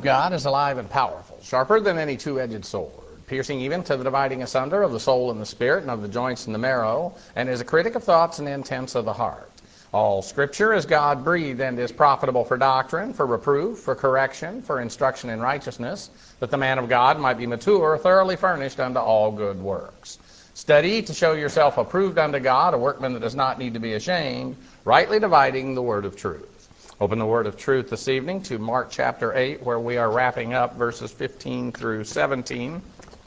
God is alive and powerful, sharper than any two-edged sword, piercing even to the dividing asunder of the soul and the spirit and of the joints and the marrow, and is a critic of thoughts and intents of the heart. All Scripture is God-breathed and is profitable for doctrine, for reproof, for correction, for instruction in righteousness, that the man of God might be mature, thoroughly furnished unto all good works. Study to show yourself approved unto God, a workman that does not need to be ashamed, rightly dividing the word of truth. Open the word of truth this evening to Mark chapter 8, where we are wrapping up verses 15 through 17.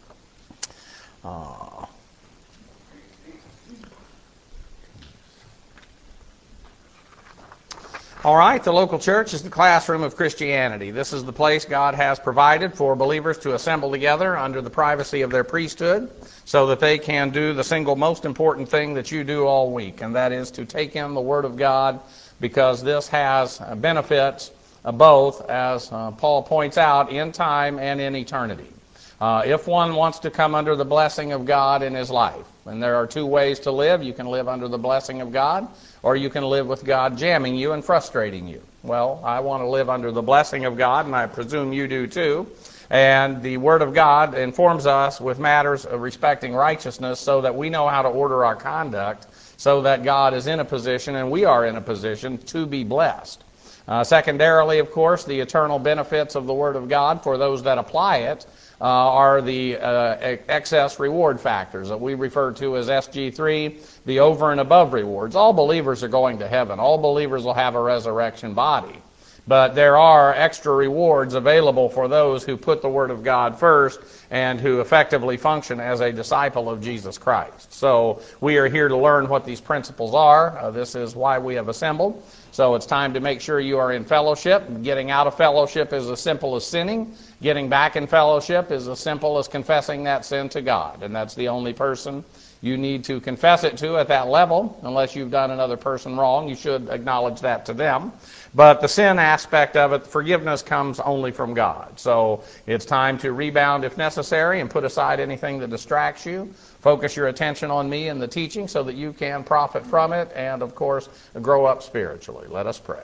All right, the local church is the classroom of Christianity. This is the place God has provided for believers to assemble together under the privacy of their priesthood so that they can do the single most important thing that you do all week, and that is to take in the Word of God, because this has benefits both, as Paul points out, in time and in eternity. If one wants to come under the blessing of God in his life, and there are two ways to live. You can live under the blessing of God, or you can live with God jamming you and frustrating you. Well, I want to live under the blessing of God, and I presume you do too. And the Word of God informs us with matters of respecting righteousness so that we know how to order our conduct, so that God is in a position and we are in a position to be blessed. Secondarily, of course, the eternal benefits of the Word of God for those that apply it are the excess reward factors that we refer to as SG3, the over and above rewards. All believers are going to heaven. All believers will have a resurrection body. But there are extra rewards available for those who put the Word of God first and who effectively function as a disciple of Jesus Christ. So we are here to learn what these principles are. This is why we have assembled. So it's time to make sure you are in fellowship. Getting out of fellowship is as simple as sinning. Getting back in fellowship is as simple as confessing that sin to God. And that's the only person you need to confess it to at that level. Unless you've done another person wrong, you should acknowledge that to them. But the sin aspect of it, forgiveness comes only from God. So it's time to rebound if necessary and put aside anything that distracts you. Focus your attention on me and the teaching so that you can profit from it and, of course, grow up spiritually. Let us pray.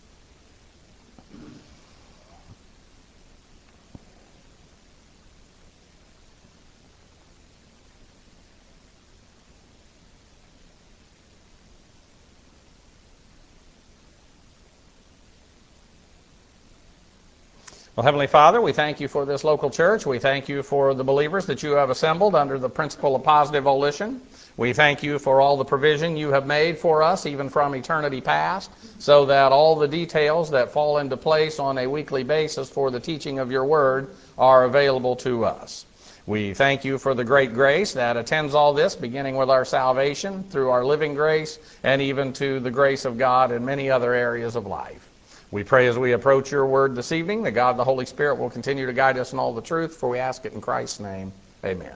Well, Heavenly Father, we thank you for this local church. We thank you for the believers that you have assembled under the principle of positive volition. We thank you for all the provision you have made for us, even from eternity past, so that all the details that fall into place on a weekly basis for the teaching of your word are available to us. We thank you for the great grace that attends all this, beginning with our salvation, through our living grace, and even to the grace of God in many other areas of life. We pray as we approach your word this evening that God the Holy Spirit will continue to guide us in all the truth, for we ask it in Christ's name. Amen.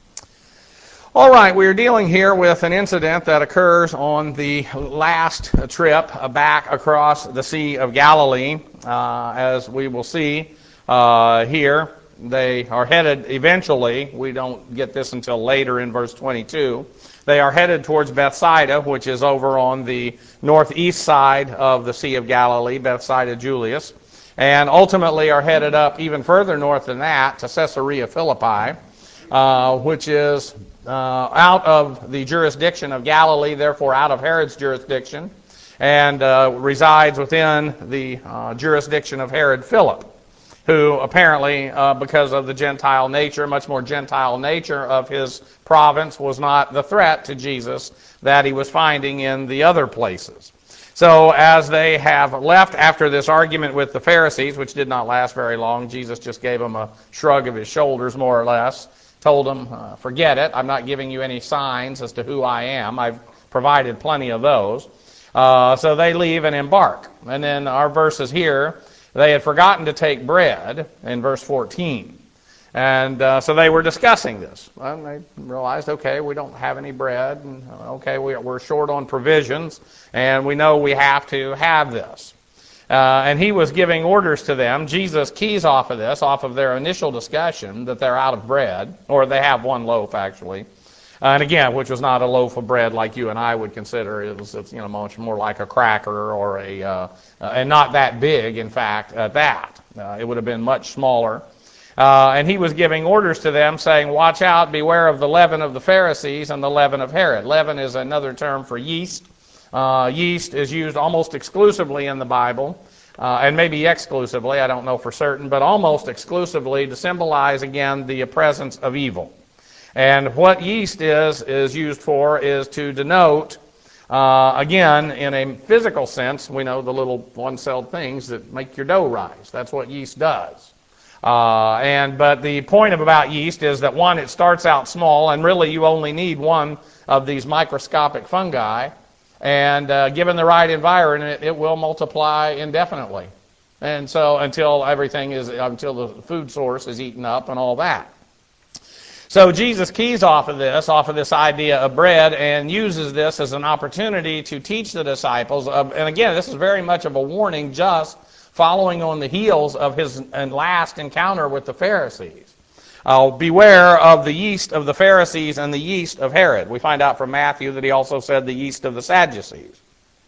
All right, we are dealing here with an incident that occurs on the last trip back across the Sea of Galilee. As we will see here, they are headed eventually, we don't get this until later in verse 22, they are headed towards Bethsaida, which is over on the northeast side of the Sea of Galilee, Bethsaida Julius, and ultimately are headed up even further north than that to Caesarea Philippi, which is out of the jurisdiction of Galilee, therefore out of Herod's jurisdiction, and resides within the jurisdiction of Herod Philip, who apparently, because of the Gentile nature, much more Gentile nature of his province, was not the threat to Jesus that he was finding in the other places. So as they have left after this argument with the Pharisees, which did not last very long, Jesus just gave them a shrug of his shoulders, more or less, told them, forget it, I'm not giving you any signs as to who I am. I've provided plenty of those. So they leave and embark. And then our verses here, they had forgotten to take bread in verse 14. And so they were discussing this. Well, they realized, okay, we don't have any bread. And, okay, we're short on provisions. And we know we have to have this. And he was giving orders to them. Jesus keys off of this, off of their initial discussion that they're out of bread, or they have one loaf, actually. And again, which was not a loaf of bread like you and I would consider. It's much more like a cracker or and not that big, in fact, at that. It would have been much smaller. And he was giving orders to them, saying, "Watch out, beware of the leaven of the Pharisees and the leaven of Herod." Leaven is another term for yeast. Yeast is used almost exclusively in the Bible, and maybe exclusively, I don't know for certain, but almost exclusively to symbolize, again, the presence of evil. And what yeast is used for is to denote, again, in a physical sense, we know the little one-celled things that make your dough rise. That's what yeast does. But the point about yeast is that, one, it starts out small, and really you only need one of these microscopic fungi, and given the right environment, it will multiply indefinitely. And so until the food source is eaten up and all that. So Jesus keys off of this idea of bread, and uses this as an opportunity to teach the disciples. And again, this is very much of a warning, just following on the heels of his last encounter with the Pharisees. Beware of the yeast of the Pharisees and the yeast of Herod. We find out from Matthew that he also said the yeast of the Sadducees.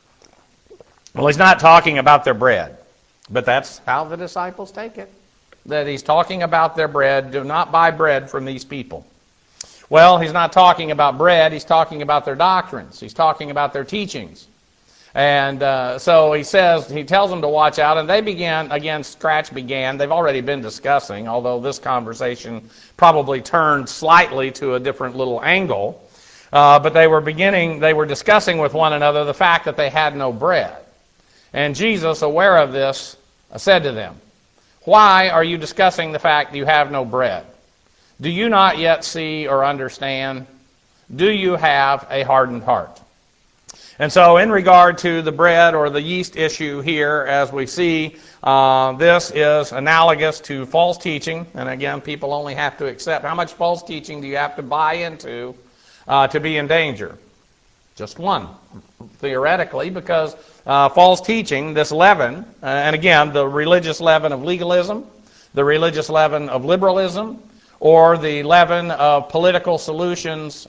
Well, he's not talking about their bread, but that's how the disciples take it. That he's talking about their bread. Do not buy bread from these people. Well, he's not talking about bread. He's talking about their doctrines. He's talking about their teachings. And so he tells them to watch out, and they began. They've already been discussing, although this conversation probably turned slightly to a different little angle. But they were discussing with one another the fact that they had no bread. And Jesus, aware of this, said to them, "Why are you discussing the fact that you have no bread? Do you not yet see or understand? Do you have a hardened heart?" And so in regard to the bread or the yeast issue here, as we see, this is analogous to false teaching. And again, people only have to accept. How much false teaching do you have to buy into to be in danger? Just one, theoretically, because false teaching, this leaven, and again, the religious leaven of legalism, the religious leaven of liberalism, or the leaven of political solutions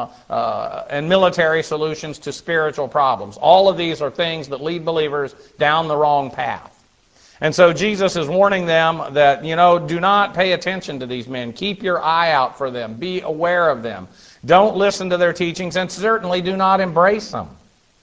and military solutions to spiritual problems. All of these are things that lead believers down the wrong path. And so Jesus is warning them that, do not pay attention to these men. Keep your eye out for them. Be aware of them. Don't listen to their teachings, and certainly do not embrace them.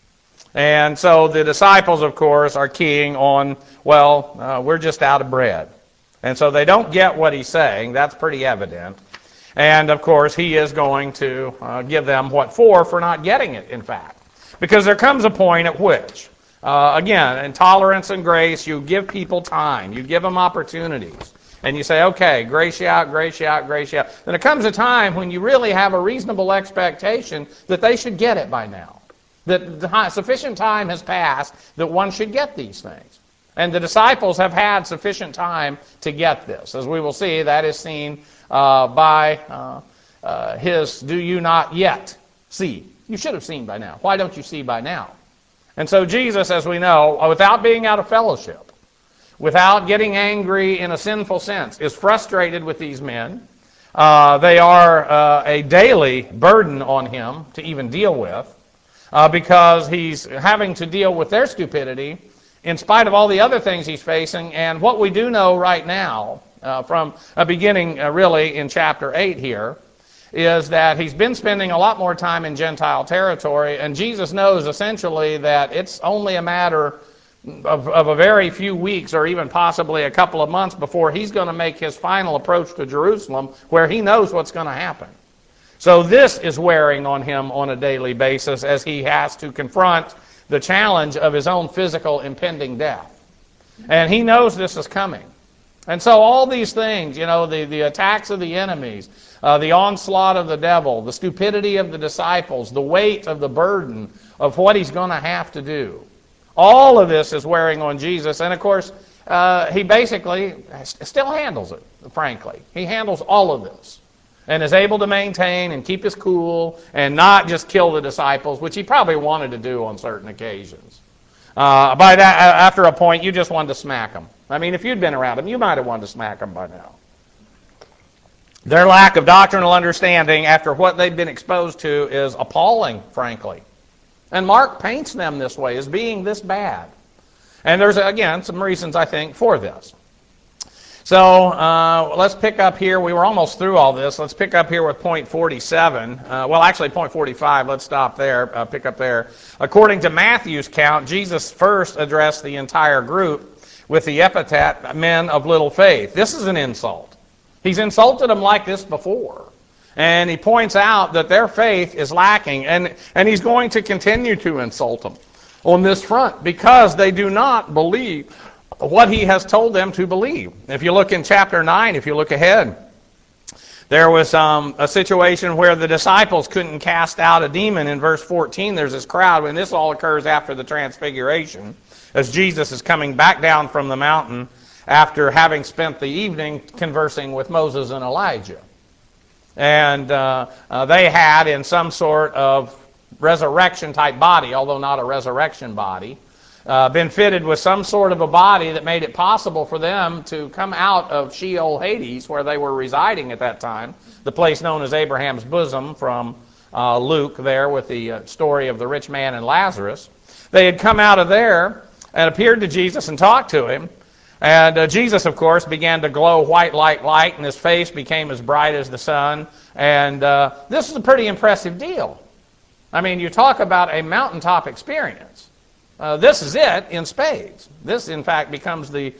And so the disciples, of course, are keying on, we're just out of bread. And so they don't get what he's saying. That's pretty evident. And, of course, he is going to give them what for not getting it, in fact. Because there comes a point at which, again, in tolerance and grace, you give people time. You give them opportunities. And you say, okay, grace you out, grace you out, grace you out. Then there comes a time when you really have a reasonable expectation that they should get it by now. That sufficient time has passed that one should get these things. And the disciples have had sufficient time to get this. As we will see, that is seen by his "do you not yet see?" You should have seen by now. Why don't you see by now? And so Jesus, as we know, without being out of fellowship, without getting angry in a sinful sense, is frustrated with these men. They are a daily burden on him to even deal with because he's having to deal with their stupidity in spite of all the other things he's facing. And what we do know right now, from a beginning really in chapter 8 here, is that he's been spending a lot more time in Gentile territory, and Jesus knows essentially that it's only a matter of a very few weeks or even possibly a couple of months before he's going to make his final approach to Jerusalem, where he knows what's going to happen. So this is wearing on him on a daily basis as he has to confront the challenge of his own physical impending death. And he knows this is coming. And so all these things, the attacks of the enemies, the onslaught of the devil, the stupidity of the disciples, the weight of the burden of what he's going to have to do, all of this is wearing on Jesus. And of course, he basically still handles it, frankly. He handles all of this and is able to maintain and keep his cool and not just kill the disciples, which he probably wanted to do on certain occasions. By that, after a point, you just wanted to smack them. I mean, if you'd been around them, you might have wanted to smack them by now. Their lack of doctrinal understanding after what they've been exposed to is appalling, frankly. And Mark paints them this way, as being this bad. And there's, again, some reasons, I think, for this. So let's pick up here. We were almost through all this. Let's pick up here with point 47. Well, actually, point 45. Let's stop there. Pick up there. According to Matthew's count, Jesus first addressed the entire group with the epithet, men of little faith. This is an insult. He's insulted them like this before. And he points out that their faith is lacking. And he's going to continue to insult them on this front because they do not believe what he has told them to believe. If you look in chapter 9, if you look ahead, there was a situation where the disciples couldn't cast out a demon. In verse 14, there's this crowd, and this all occurs after the transfiguration, as Jesus is coming back down from the mountain after having spent the evening conversing with Moses and Elijah. And they had, in some sort of resurrection-type body, although not a resurrection body, been fitted with some sort of a body that made it possible for them to come out of Sheol Hades, where they were residing at that time, the place known as Abraham's bosom from Luke there with the story of the rich man and Lazarus. They had come out of there and appeared to Jesus and talked to him. And Jesus, of course, began to glow white like light, and his face became as bright as the sun. And this is a pretty impressive deal. I mean, you talk about a mountaintop experience. This is it in spades. This, in fact, becomes the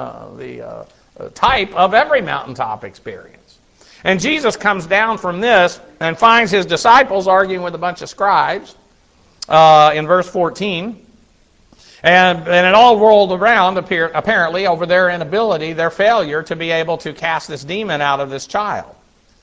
type of every mountaintop experience. And Jesus comes down from this and finds his disciples arguing with a bunch of scribes in verse 14. And it all rolled around, apparently, over their inability, their failure to be able to cast this demon out of this child.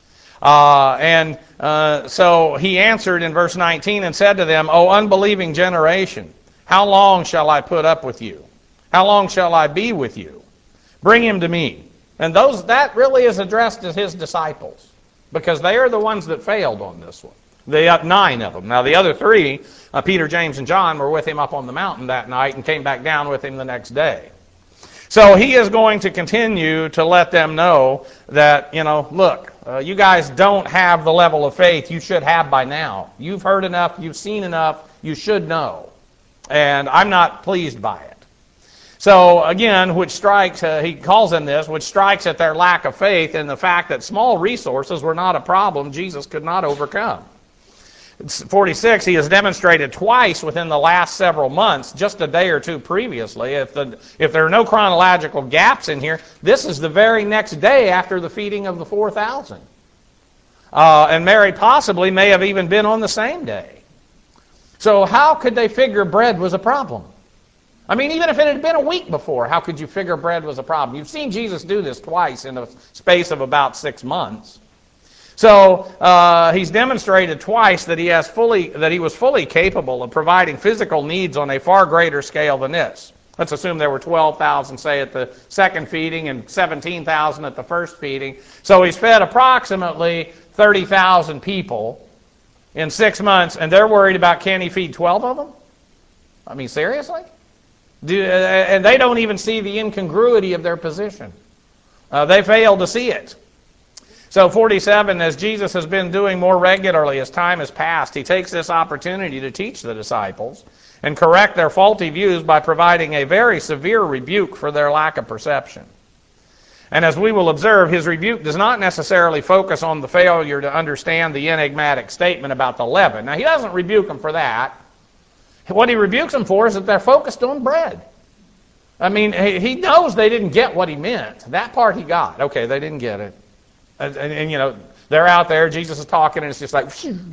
So he answered in verse 19 and said to them, O unbelieving generation, how long shall I put up with you? How long shall I be with you? Bring him to me. And that really is addressed to his disciples, because they are the ones that failed on this one. The 9 of them. Now the other 3, Peter, James, and John, were with him up on the mountain that night and came back down with him the next day. So he is going to continue to let them know that, look, you guys don't have the level of faith you should have by now. You've heard enough, you've seen enough, you should know. And I'm not pleased by it. So again, which strikes, he calls them this, which strikes at their lack of faith and the fact that small resources were not a problem Jesus could not overcome. 46, he has demonstrated twice within the last several months, just a day or two previously. If there are no chronological gaps in here, this is the very next day after the feeding of the 4,000. And Mary possibly may have even been on the same day. So how could they figure bread was a problem? I mean, even if it had been a week before, how could you figure bread was a problem? You've seen Jesus do this twice in the space of about 6 months. So he's demonstrated twice that he was fully capable of providing physical needs on a far greater scale than this. Let's assume there were 12,000, say, at the second feeding and 17,000 at the first feeding. So he's fed approximately 30,000 people in 6 months, and they're worried about, can he feed 12 of them? I mean, seriously? And they don't even see the incongruity of their position. They fail to see it. So 47, as Jesus has been doing more regularly as time has passed, he takes this opportunity to teach the disciples and correct their faulty views by providing a very severe rebuke for their lack of perception. And as we will observe, his rebuke does not necessarily focus on the failure to understand the enigmatic statement about the leaven. Now, he doesn't rebuke them for that. What he rebukes them for is that they're focused on bread. I mean, he knows they didn't get what he meant. That part he got. Okay, they didn't get it. And they're out there, Jesus is talking, and it's just like, phew.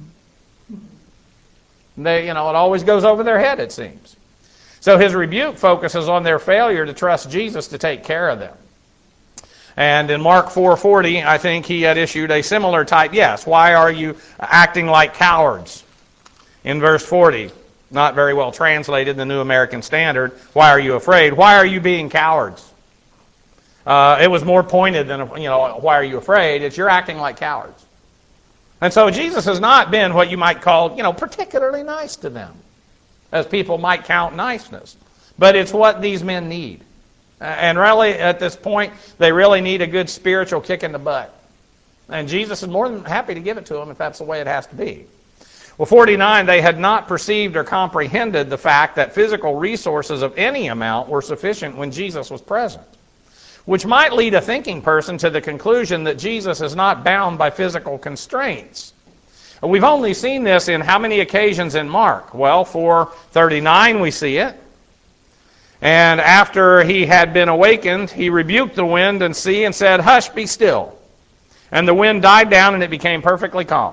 It always goes over their head, it seems. So his rebuke focuses on their failure to trust Jesus to take care of them. And in Mark 4:40, I think he had issued a similar type, yes, why are you acting like cowards? In verse 40, not very well translated, the New American Standard, why are you afraid? Why are you being cowards? It was more pointed than, why are you afraid? It's you're acting like cowards. And so Jesus has not been what you might call, particularly nice to them, as people might count niceness. But it's what these men need. And really, at this point, they really need a good spiritual kick in the butt. And Jesus is more than happy to give it to them if that's the way it has to be. Well, 49, they had not perceived or comprehended the fact that physical resources of any amount were sufficient when Jesus was present, which might lead a thinking person to the conclusion that Jesus is not bound by physical constraints. We've only seen this in how many occasions in Mark? Well, 4:39 we see it. And after he had been awakened, he rebuked the wind and sea and said, "Hush, be still." And the wind died down and it became perfectly calm.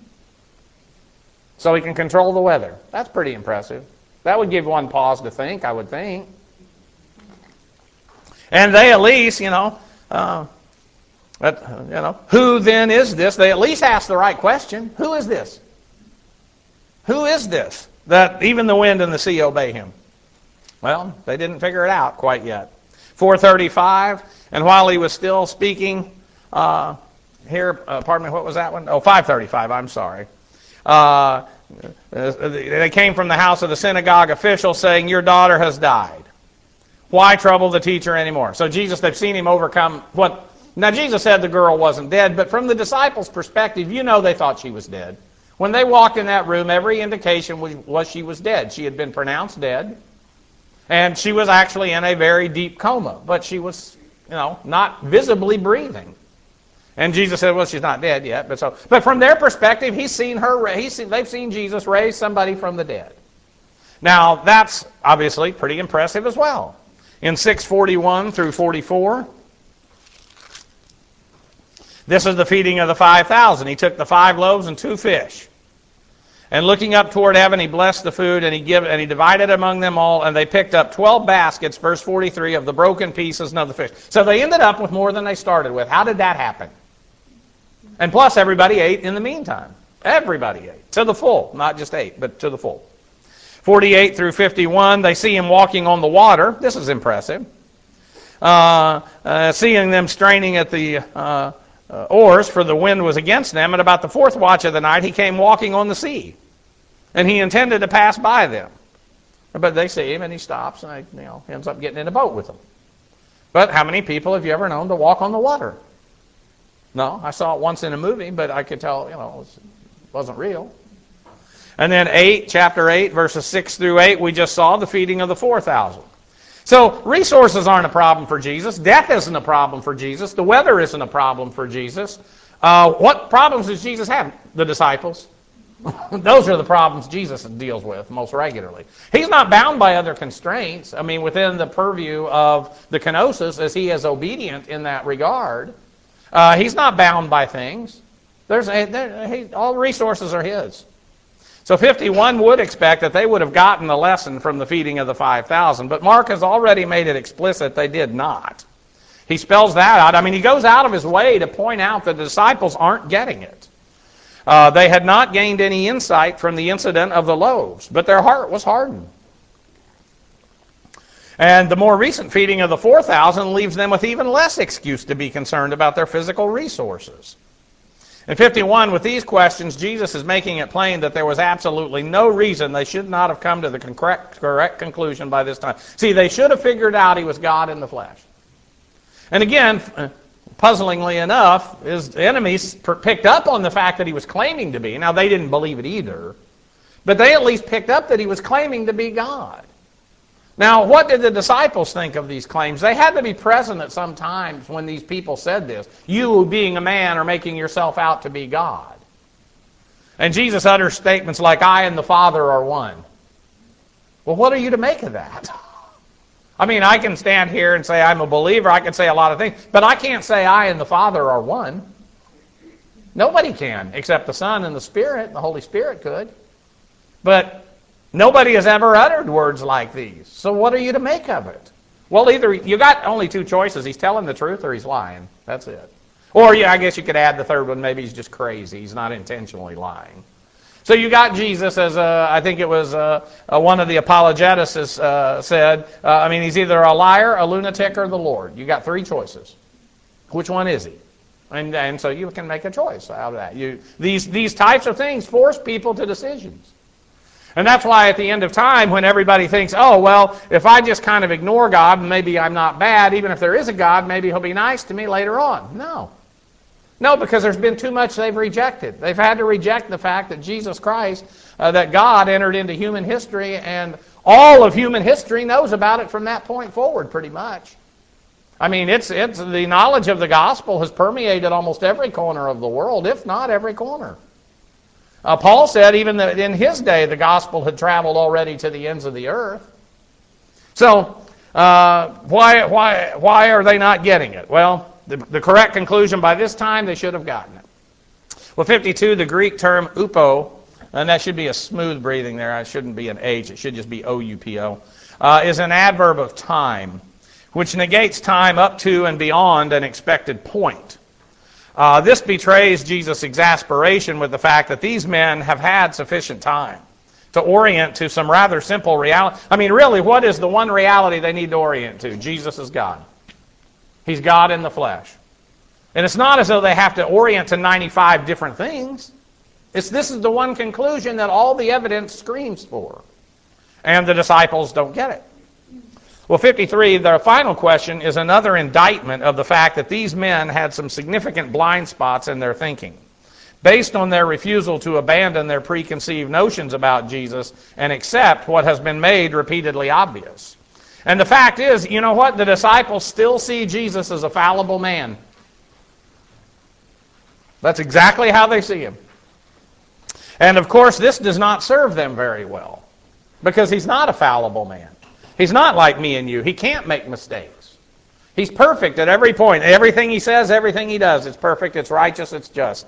So he can control the weather. That's pretty impressive. That would give one pause to think, I would think. And they at least, who then is this? They at least asked the right question. Who is this? Who is this that even the wind and the sea obey him? Well, they didn't figure it out quite yet. 4:35, and while he was still speaking, what was that one? 5:35, I'm sorry. They came from the house of the synagogue official saying, "Your daughter has died. Why trouble the teacher anymore?" So Jesus, they've seen him overcome what... Now, Jesus said the girl wasn't dead, but from the disciples' perspective, they thought she was dead. When they walked in that room, every indication was she was dead. She had been pronounced dead, and she was actually in a very deep coma, but she was, not visibly breathing. And Jesus said, "Well, she's not dead yet." But from their perspective, they've seen Jesus raise somebody from the dead. Now, that's obviously pretty impressive as well. In 6:41 through 44, this is the feeding of the 5,000. He took the 5 loaves and 2 fish. And looking up toward heaven, he blessed the food, and he divided among them all, and they picked up 12 baskets, verse 43, of the broken pieces and of the fish. So they ended up with more than they started with. How did that happen? And plus, everybody ate in the meantime. Everybody ate. To the full. Not just ate, but to the full. 48 through 51, they see him walking on the water. This is impressive. Seeing them straining at the oars, for the wind was against them. At about the 4th watch of the night, he came walking on the sea. And he intended to pass by them. But they see him, and he stops, and ends up getting in a boat with them. But how many people have you ever known to walk on the water? No, I saw it once in a movie, but I could tell, it wasn't real. And then chapter 8, verses 6 through 8, we just saw the feeding of the 4,000. So resources aren't a problem for Jesus. Death isn't a problem for Jesus. The weather isn't a problem for Jesus. What problems does Jesus have? The disciples. Those are the problems Jesus deals with most regularly. He's not bound by other constraints. Within the purview of the kenosis, as he is obedient in that regard. He's not bound by things. All resources are his. So 51 would expect that they would have gotten the lesson from the feeding of the 5,000, but Mark has already made it explicit they did not. He spells that out. He goes out of his way to point out that the disciples aren't getting it. They had not gained any insight from the incident of the loaves, but their heart was hardened. And the more recent feeding of the 4,000 leaves them with even less excuse to be concerned about their physical resources. In 51, with these questions, Jesus is making it plain that there was absolutely no reason they should not have come to the correct conclusion by this time. See, they should have figured out he was God in the flesh. And again, puzzlingly enough, his enemies picked up on the fact that he was claiming to be. Now, they didn't believe it either, but they at least picked up that he was claiming to be God. Now, what did the disciples think of these claims? They had to be present at some times when these people said this. You, being a man, are making yourself out to be God. And Jesus utters statements like, "I and the Father are one." Well, what are you to make of that? I can stand here and say I'm a believer. I can say a lot of things. But I can't say I and the Father are one. Nobody can, except the Son and the Spirit. The Holy Spirit could. But nobody has ever uttered words like these. So what are you to make of it? Well, either you got only 2 choices. He's telling the truth or he's lying. That's it. Or I guess you could add the third one. Maybe he's just crazy. He's not intentionally lying. So you got Jesus as I think it was one of the apologetists said, he's either a liar, a lunatic, or the Lord. You got 3 choices. Which one is he? And so you can make a choice out of that. These types of things force people to decisions. And that's why at the end of time, when everybody thinks, oh, well, if I just kind of ignore God, maybe I'm not bad. Even if there is a God, maybe he'll be nice to me later on. No. No, because there's been too much they've rejected. They've had to reject the fact that Jesus Christ, that God entered into human history, and all of human history knows about it from that point forward, pretty much. I mean, it's the knowledge of the gospel has permeated almost every corner of the world, if not every corner. Paul said even that in his day the gospel had traveled already to the ends of the earth. So why are they not getting it? Well, the correct conclusion by this time, they should have gotten it. Well, 52, the Greek term upo, and that should be a smooth breathing there. It shouldn't be an H. It should just be O-U-P-O, is an adverb of time, which negates time up to and beyond an expected point. This betrays Jesus' exasperation with the fact that these men have had sufficient time to orient to some rather simple reality. I mean, really, what is the one reality they need to orient to? Jesus is God. He's God in the flesh. And it's not as though they have to orient to 95 different things. This is the one conclusion that all the evidence screams for. And the disciples don't get it. Well, 53, the final question, is another indictment of the fact that these men had some significant blind spots in their thinking, based on their refusal to abandon their preconceived notions about Jesus and accept what has been made repeatedly obvious. And the fact is, you know what? The disciples still see Jesus as a fallible man. That's exactly how they see him. And of course, this does not serve them very well, because he's not a fallible man. He's not like me and you. He can't make mistakes. He's perfect at every point. Everything he says, everything he does, it's perfect, it's righteous, it's just.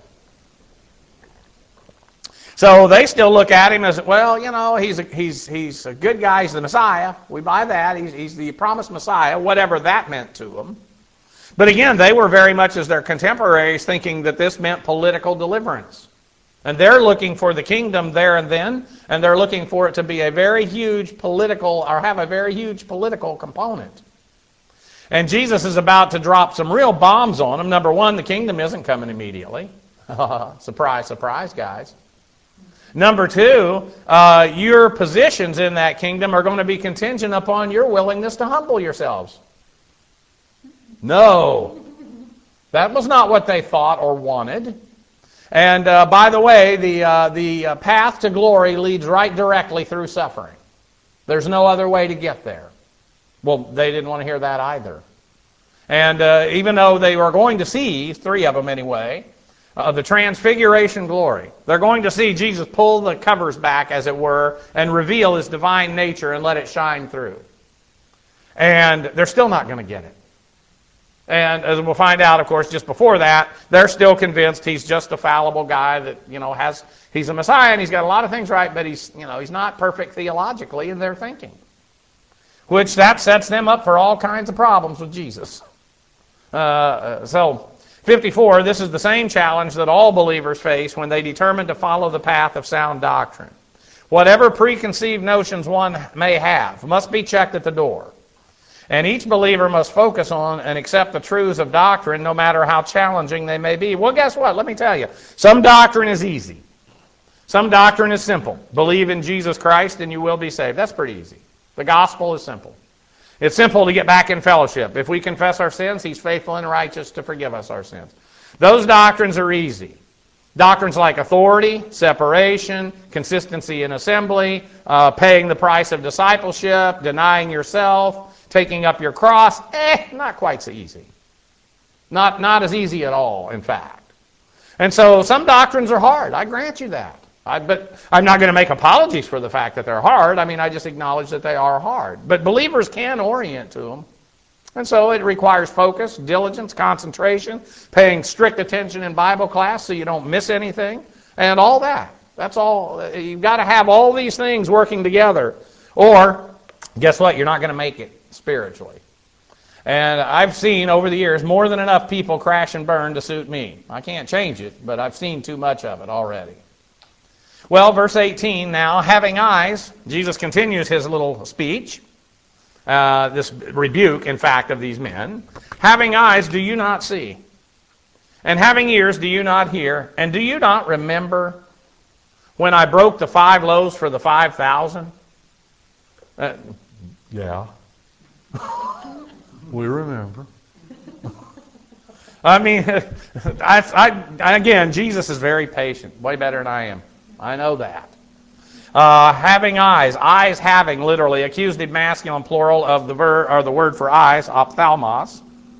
So they still look at him as, well, you know, he's a good guy. He's the Messiah. We buy that. He's the promised Messiah, whatever that meant to them. But again, they were very much as their contemporaries thinking that this meant political deliverance. And they're looking for the kingdom there and then, and they're looking for it to be a very huge political, or have a very huge political component. And Jesus is about to drop some real bombs on them. Number one, the kingdom isn't coming immediately. Surprise, surprise, guys. Number two, your positions in that kingdom are going to be contingent upon your willingness to humble yourselves. No. That was not what they thought or wanted. And by the way, the path to glory leads right directly through suffering. There's no other way to get there. Well, they didn't want to hear that either. And even though they were going to see, 3 of them anyway, the transfiguration glory. They're going to see Jesus pull the covers back, as it were, and reveal his divine nature and let it shine through. And they're still not going to get it. And as we'll find out, of course, just before that, they're still convinced he's just a fallible guy that, you know, he's a Messiah and he's got a lot of things right, but he's not perfect theologically in their thinking. Which that sets them up for all kinds of problems with Jesus. So 54, this is the same challenge that all believers face when they determine to follow the path of sound doctrine. Whatever preconceived notions one may have must be checked at the door. And each believer must focus on and accept the truths of doctrine, no matter how challenging they may be. Well, guess what? Let me tell you. Some doctrine is easy. Some doctrine is simple. Believe in Jesus Christ and you will be saved. That's pretty easy. The gospel is simple. It's simple to get back in fellowship. If we confess our sins, he's faithful and righteous to forgive us our sins. Those doctrines are easy. Doctrines like authority, separation, consistency in assembly, paying the price of discipleship, denying yourself, taking up your cross, not quite so easy. Not as easy at all, in fact. And so some doctrines are hard. I grant you that. But I'm not going to make apologies for the fact that they're hard. I mean, I just acknowledge that they are hard. But believers can orient to them. And so it requires focus, diligence, concentration, paying strict attention in Bible class so you don't miss anything, and all that. That's all. You've got to have all these things working together. Or, guess what? You're not going to make it spiritually. And I've seen over the years more than enough people crash and burn to suit me. I can't change it, but I've seen too much of it already. Well, verse 18 now, having eyes, Jesus continues his little speech, this rebuke, in fact, of these men. Having eyes, do you not see? And having ears, do you not hear? And do you not remember when I broke the 5 loaves for the 5,000? Yeah. We remember. I mean, again, Jesus is very patient, way better than I am. I know that. Having eyes, eyes having, literally, accusative masculine plural of the word for eyes, ophthalmos.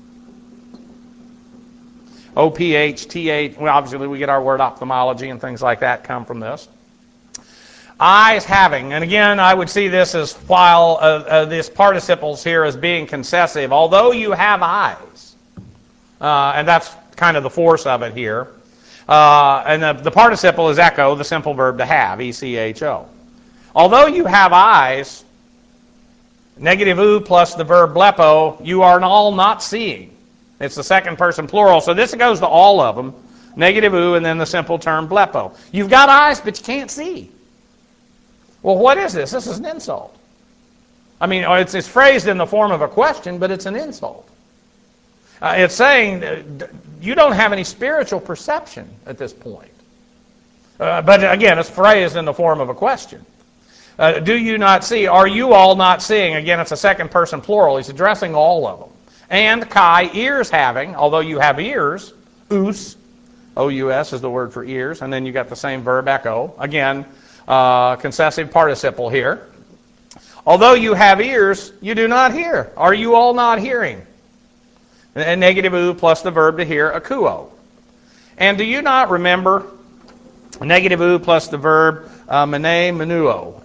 O-P-H-T-H, well, obviously we get our word ophthalmology and things like that come from this. Eyes having, and again, I would see this as while this participles here as being concessive. Although you have eyes, and that's kind of the force of it here. And the participle is echo, the simple verb to have, E-C-H-O. Although you have eyes, negative oo plus the verb blepo, you are all not seeing. It's the second person plural, so this goes to all of them. Negative oo and then the simple term blepo. You've got eyes, but you can't see. Well, what is this? This is an insult. I mean, it's phrased in the form of a question, but it's an insult. It's saying you don't have any spiritual perception at this point. But again, it's phrased in the form of a question. Do you not see? Are you all not seeing? Again, it's a second person plural. He's addressing all of them. And kai, ears having, although you have ears, us, O-U-S is the word for ears, and then you got the same verb echo. Again, concessive participle here. Although you have ears, you do not hear. Are you all not hearing? And negative oo plus the verb to hear, akuo. And do you not remember negative oo plus the verb mene menuo,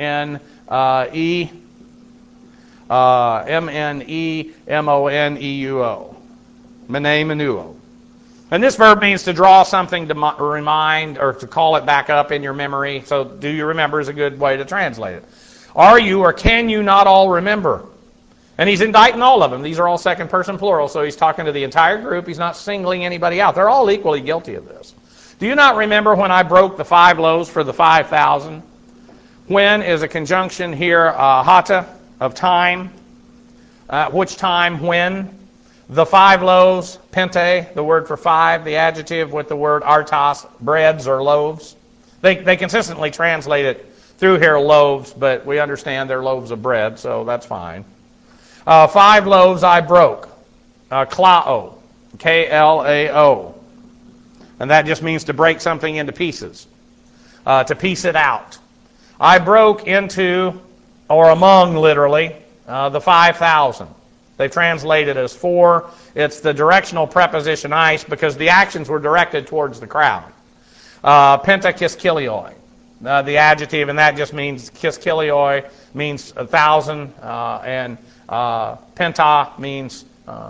M-N-E-M-O-N-E-U-O. Mene menuo. And this verb means to draw something to remind or to call it back up in your memory. So do you remember is a good way to translate it. Are you or can you not all remember? And he's indicting all of them. These are all second person plural, so he's talking to the entire group. He's not singling anybody out. They're all equally guilty of this. Do you not remember when I broke the 5 loaves for the 5,000? When is a conjunction here, hata, of time. Which time, when? The 5 loaves, pente, the word for 5, the adjective with the word artos, breads or loaves. They consistently translate it through here loaves, but we understand they're loaves of bread, so that's fine. 5 loaves I broke. Klao, K-L-A-O. And that just means to break something into pieces, to piece it out. I broke into, or among literally, the 5,000. They translate it as 4. It's the directional preposition ice because the actions were directed towards the crowd. Pentakiskilioi, the adjective, and that just means kiskilioi means 1,000, and penta means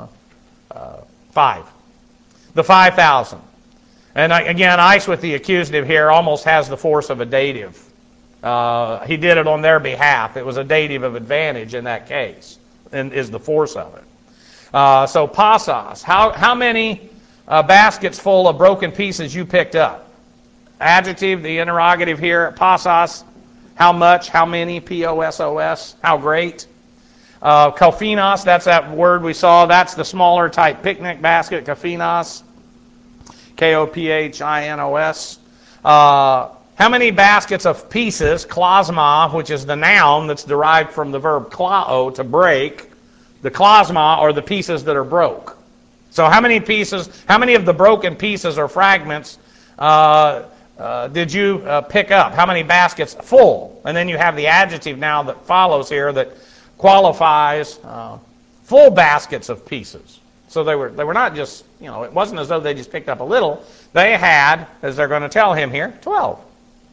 5. The 5,000. And again, ice with the accusative here almost has the force of a dative. He did it on their behalf. It was a dative of advantage in that case, and is the force of it. So pasas, how many baskets full of broken pieces you picked up? Adjective, the interrogative here, pasas, how much, how many, P-O-S-O-S, how great. Kofinos, that's that word we saw, that's the smaller type picnic basket, kofinos, K-O-P-H-I-N-O-S. How many baskets of pieces, klasma, which is the noun that's derived from the verb klao, to break, the klasma are the pieces that are broke. So how many pieces, how many of the broken pieces or fragments did you pick up? How many baskets full? And then you have the adjective now that follows here that qualifies full baskets of pieces. So they were not just, it wasn't as though they just picked up a little. They had, as they're going to tell him here, 12.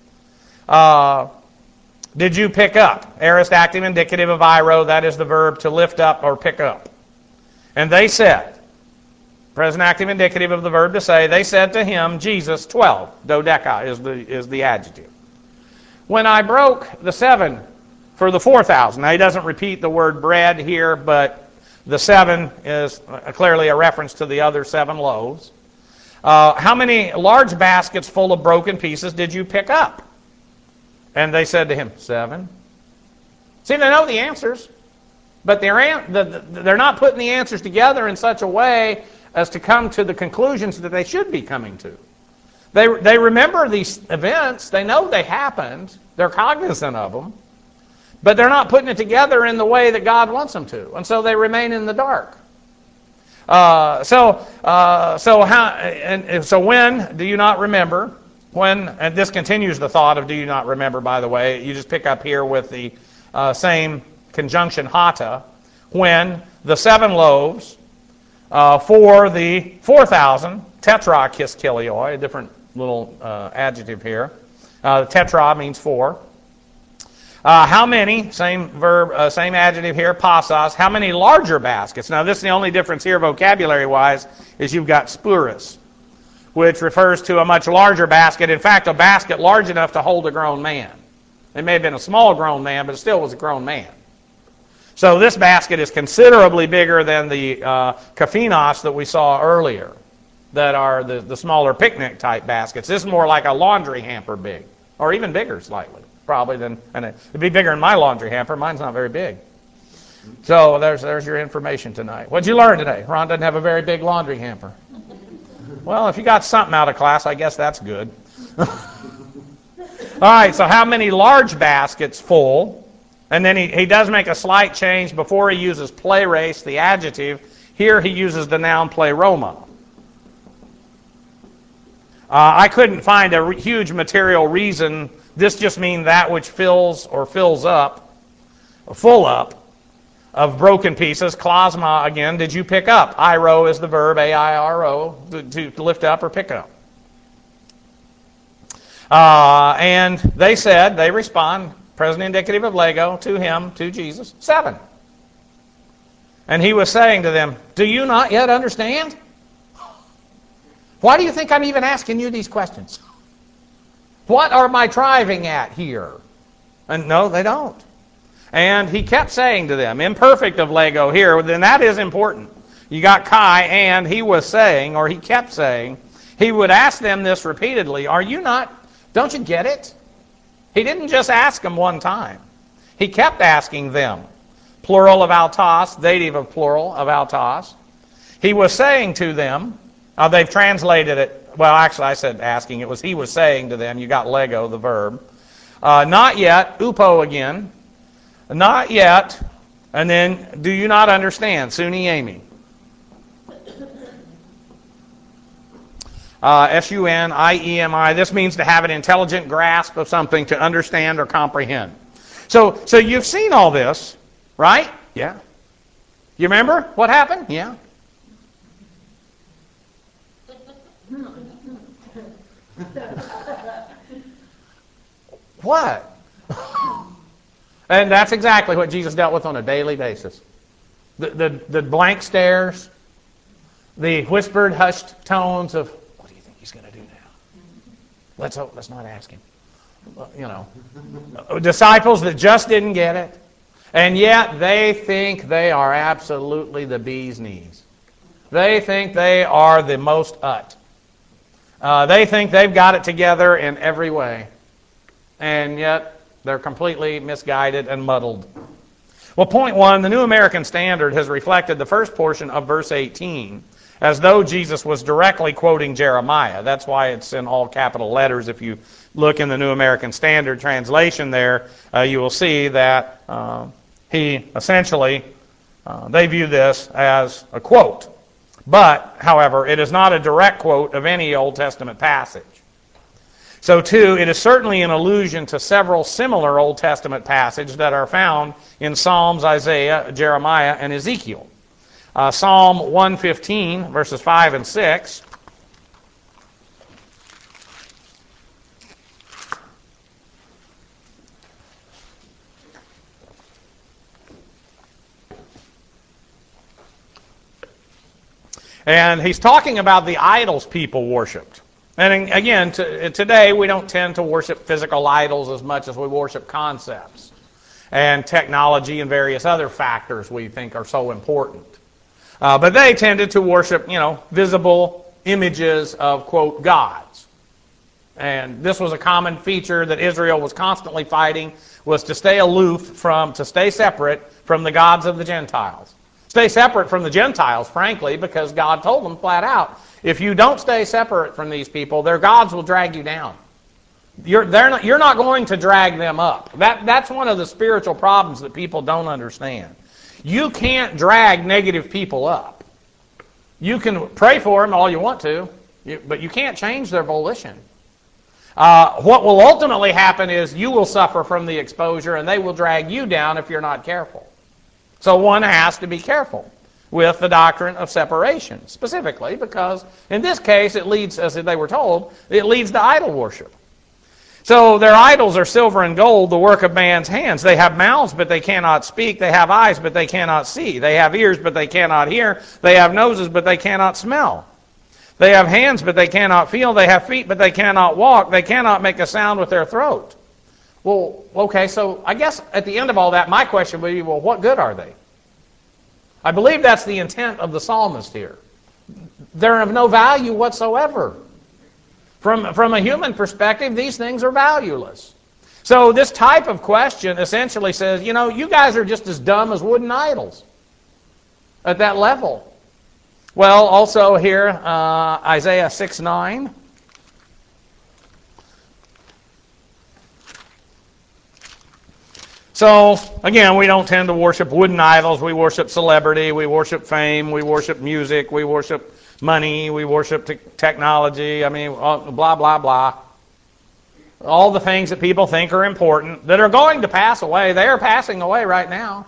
Did you pick up? Aorist active indicative of iro, that is the verb to lift up or pick up. And they said, present active indicative of the verb to say, they said to him, Jesus, 12. Dodeca is the adjective. When I broke the 7 for the 4,000. Now he doesn't repeat the word bread here, but the 7 is clearly a reference to the other 7 loaves. How many large baskets full of broken pieces did you pick up? And they said to him, 7. See, they know the answers, but they're not putting the answers together in such a way as to come to the conclusions that they should be coming to. They remember these events. They know they happened. They're cognizant of them. But they're not putting it together in the way that God wants them to. And so they remain in the dark. So when do you not remember? When, and this continues the thought of do you not remember, by the way. You just pick up here with the same conjunction hata. When the 7 loaves for the 4,000, tetra kiskilioi, a different little adjective here. Tetra means 4. How many, same verb, same adjective here, pasas, how many larger baskets? Now this is the only difference here vocabulary-wise, is you've got spuris, which refers to a much larger basket. In fact, a basket large enough to hold a grown man. It may have been a small grown man, but it still was a grown man. So this basket is considerably bigger than the kafinos that we saw earlier, that are the smaller picnic type baskets. This is more like a laundry hamper big, or even bigger slightly, probably than, and it'd be bigger than my laundry hamper. Mine's not very big. So there's your information tonight. What'd you learn today? Ron doesn't have a very big laundry hamper. Well, if you got something out of class, I guess that's good. All right, so how many large baskets full? And then he does make a slight change. Before he uses plerase, the adjective, here he uses the noun pleroma. I couldn't find a huge material reason. This just means that which fills or fills up, full up, of broken pieces. Klasma, again, did you pick up? Iro is the verb, A-I-R-O, to lift up or pick up. And they respond, present indicative of Lego, to him, to Jesus, 7. And he was saying to them, do you not yet understand? Why do you think I'm even asking you these questions? What am I driving at here? And no, they don't. And he kept saying to them, imperfect of Lego here, then that is important. You got Kai, and he was saying, or he kept saying, he would ask them this repeatedly, don't you get it? He didn't just ask them one time. He kept asking them. Plural of autos, dative of plural of autos. He was saying to them, they've translated it, well, actually I said asking, it was he was saying to them, you got Lego, the verb. Not yet, upo again. Not yet, and then do you not understand? Suniemi. S-U-N-I-E-M-I. This means to have an intelligent grasp of something, to understand or comprehend. So you've seen all this, right? Yeah. You remember what happened? Yeah. What? And that's exactly what Jesus dealt with on a daily basis. The blank stares, the whispered, hushed tones of, what do you think he's going to do now? Let's not ask him. Disciples that just didn't get it, and yet they think they are absolutely the bee's knees. They think they are the most ut. They think they've got it together in every way, and yet they're completely misguided and muddled. Well, point 1, the New American Standard has reflected the first portion of verse 18 as though Jesus was directly quoting Jeremiah. That's why it's in all capital letters. If you look in the New American Standard translation there, you will see that he essentially, they view this as a quote. But, however, it is not a direct quote of any Old Testament passage. So, 2, it is certainly an allusion to several similar Old Testament passages that are found in Psalms, Isaiah, Jeremiah, and Ezekiel. Psalm 115, verses 5 and 6. And he's talking about the idols people worshipped. And again, today we don't tend to worship physical idols as much as we worship concepts and technology and various other factors we think are so important. But they tended to worship, visible images of, quote, gods. And this was a common feature that Israel was constantly fighting, was to stay to stay separate from the gods of the Gentiles. Stay separate from the Gentiles, frankly, because God told them flat out, if you don't stay separate from these people, their gods will drag you down. You're not going to drag them up. That's one of the spiritual problems that people don't understand. You can't drag negative people up. You can pray for them all you want to, but you can't change their volition. What will ultimately happen is you will suffer from the exposure, and they will drag you down if you're not careful. So one has to be careful with the doctrine of separation, specifically because in this case it leads, as they were told, it leads to idol worship. So their idols are silver and gold, the work of man's hands. They have mouths, but they cannot speak. They have eyes, but they cannot see. They have ears, but they cannot hear. They have noses, but they cannot smell. They have hands, but they cannot feel. They have feet, but they cannot walk. They cannot make a sound with their throat. Well, okay, so I guess at the end of all that, my question would be, well, what good are they? I believe that's the intent of the psalmist here. They're of no value whatsoever. From a human perspective, these things are valueless. So this type of question essentially says, you guys are just as dumb as wooden idols at that level. Well, also here, Isaiah 6:9. So, again, we don't tend to worship wooden idols. We worship celebrity. We worship fame. We worship music. We worship money. We worship technology. Blah, blah, blah. All the things that people think are important that are going to pass away. They are passing away right now.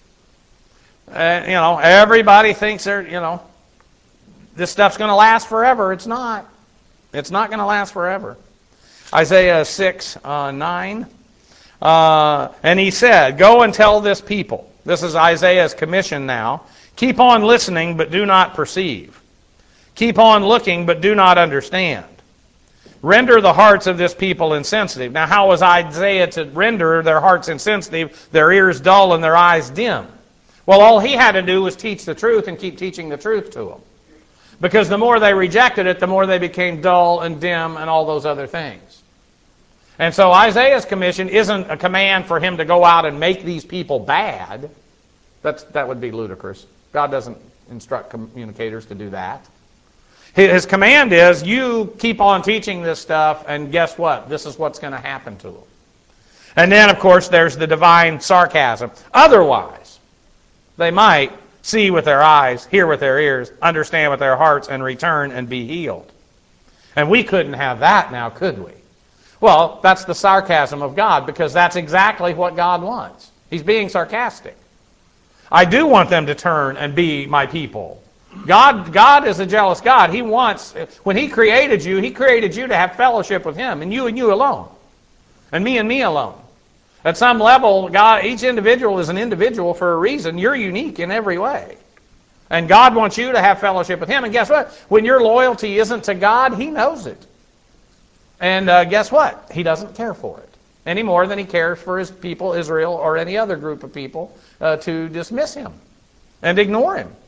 Everybody thinks this stuff's going to last forever. It's not. It's not going to last forever. Isaiah 6:9. And he said, go and tell this people. This is Isaiah's commission now. Keep on listening, but do not perceive. Keep on looking, but do not understand. Render the hearts of this people insensitive. Now, how was Isaiah to render their hearts insensitive, their ears dull, and their eyes dim? Well, all he had to do was teach the truth and keep teaching the truth to them. Because the more they rejected it, the more they became dull and dim and all those other things. And so Isaiah's commission isn't a command for him to go out and make these people bad. That would be ludicrous. God doesn't instruct communicators to do that. His command is, you keep on teaching this stuff, and guess what? This is what's going to happen to them. And then, of course, there's the divine sarcasm. Otherwise, they might see with their eyes, hear with their ears, understand with their hearts, and return and be healed. And we couldn't have that now, could we? Well, that's the sarcasm of God, because that's exactly what God wants. He's being sarcastic. I do want them to turn and be my people. God is a jealous God. He wants, when He created you to have fellowship with Him, and you alone, and me alone. At some level, each individual is an individual for a reason. You're unique in every way. And God wants you to have fellowship with Him. And guess what? When your loyalty isn't to God, He knows it. And guess what? He doesn't care for it any more than He cares for His people, Israel, or any other group of people, to dismiss Him and ignore Him.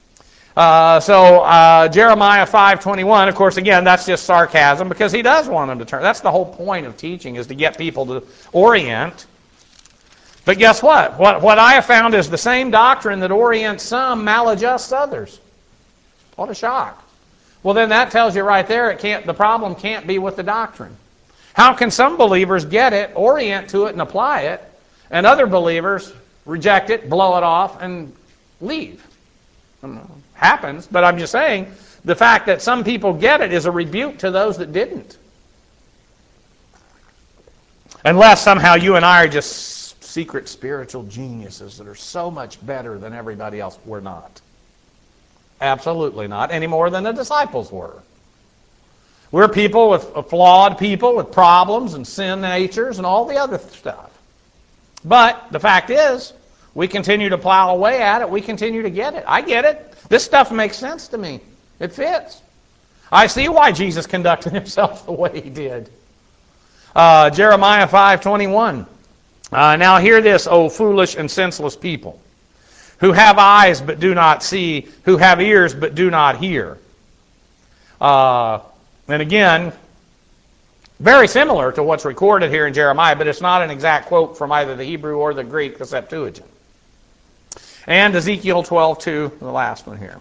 So Jeremiah 5:21, of course, again, that's just sarcasm, because He does want them to turn. That's the whole point of teaching, is to get people to orient. But guess what? What I have found is the same doctrine that orients some maladjusts others. What a shock. Well, then that tells you right there, the problem can't be with the doctrine. How can some believers get it, orient to it, and apply it, and other believers reject it, blow it off, and leave? Happens, but I'm just saying, the fact that some people get it is a rebuke to those that didn't. Unless somehow you and I are just secret spiritual geniuses that are so much better than everybody else. We're not. Absolutely not, any more than the disciples were. We're people flawed people with problems and sin natures and all the other stuff. But the fact is, we continue to plow away at it. We continue to get it. I get it. This stuff makes sense to me. It fits. I see why Jesus conducted Himself the way He did. Jeremiah 5:21. Now hear this, O foolish and senseless people, who have eyes but do not see, who have ears but do not hear. And again, very similar to what's recorded here in Jeremiah, but it's not an exact quote from either the Hebrew or the Greek, the Septuagint. And Ezekiel 12:2, the last one here.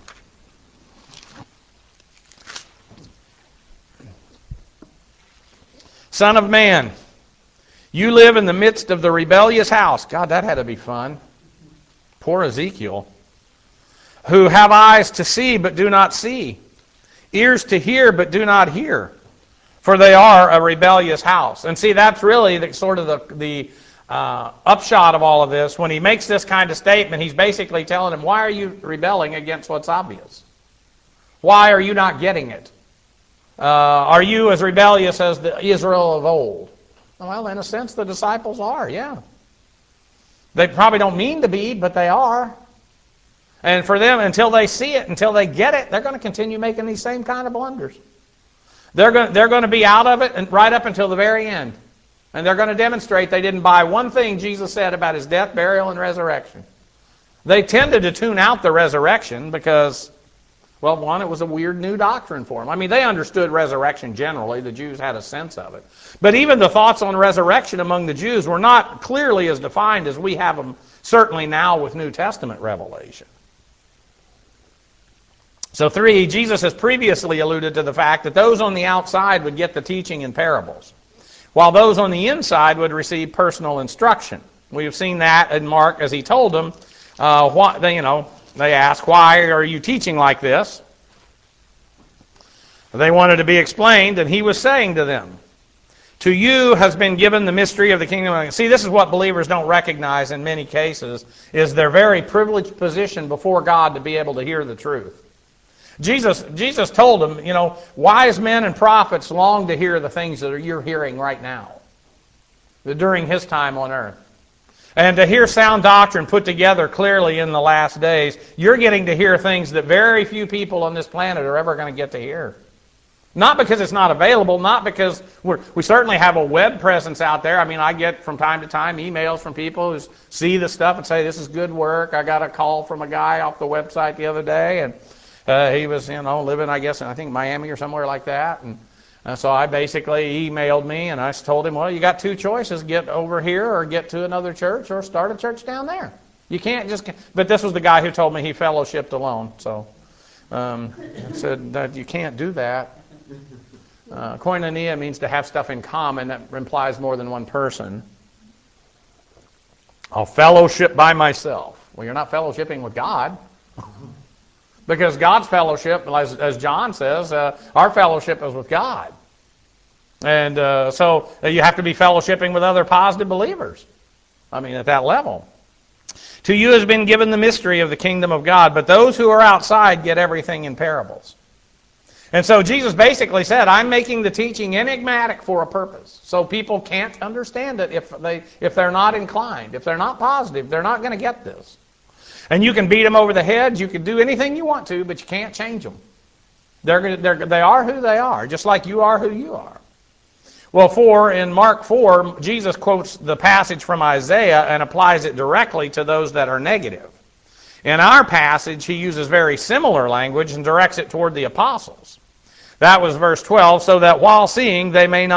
Son of man, you live in the midst of the rebellious house. God, that had to be fun. Poor Ezekiel. who have eyes to see but do not see, ears to hear but do not hear, for they are a rebellious house. And see, that's really the upshot of all of this. When he makes this kind of statement, he's basically telling them, why are you rebelling against what's obvious? Why are you not getting it? Are you as rebellious as the Israel of old? Well, in a sense, the disciples are, yeah. They probably don't mean to be, but they are. And for them, until they see it, until they get it, they're going to continue making these same kind of blunders. They're going to be out of it and right up until the very end. And they're going to demonstrate they didn't buy one thing Jesus said about his death, burial, and resurrection. They tended to tune out the resurrection because, well, one, it was a weird new doctrine for them. I mean, they understood resurrection generally. The Jews had a sense of it. But even the thoughts on resurrection among the Jews were not clearly as defined as we have them certainly now with New Testament revelation. So 3, Jesus has previously alluded to the fact that those on the outside would get the teaching in parables, while those on the inside would receive personal instruction. We have seen that in Mark as he told them, they asked, why are you teaching like this? They wanted to be explained, and he was saying to them, to you has been given the mystery of the kingdom of God. See, this is what believers don't recognize in many cases, is their very privileged position before God to be able to hear the truth. Jesus told them, wise men and prophets long to hear the things that you're hearing right now, during his time on earth. And to hear sound doctrine put together clearly in the last days, you're getting to hear things that very few people on this planet are ever going to get to hear. Not because it's not available, not because we certainly have a web presence out there. I mean, I get from time to time emails from people who see the stuff and say, this is good work. I got a call from a guy off the website the other day, and he was, living, I think Miami or somewhere like that. And so I basically emailed me, and I told him, well, you got two choices: get over here or get to another church or start a church down there. You can't just... But this was the guy who told me he fellowshipped alone. So I said that you can't do that. Koinonia means to have stuff in common. That implies more than one person. I'll fellowship by myself. Well, you're not fellowshipping with God. Because God's fellowship, as John says, our fellowship is with God. And so you have to be fellowshipping with other positive believers. I mean, at that level. To you has been given the mystery of the kingdom of God, but those who are outside get everything in parables. And so Jesus basically said, I'm making the teaching enigmatic for a purpose. So people can't understand it if they're not inclined. If they're not positive, they're not going to get this. And you can beat them over the head. You can do anything you want to, but you can't change them. They are who they are, just like you are who you are. Well, in Mark 4, Jesus quotes the passage from Isaiah and applies it directly to those that are negative. In our passage, he uses very similar language and directs it toward the apostles. That was verse 12, so that while seeing they may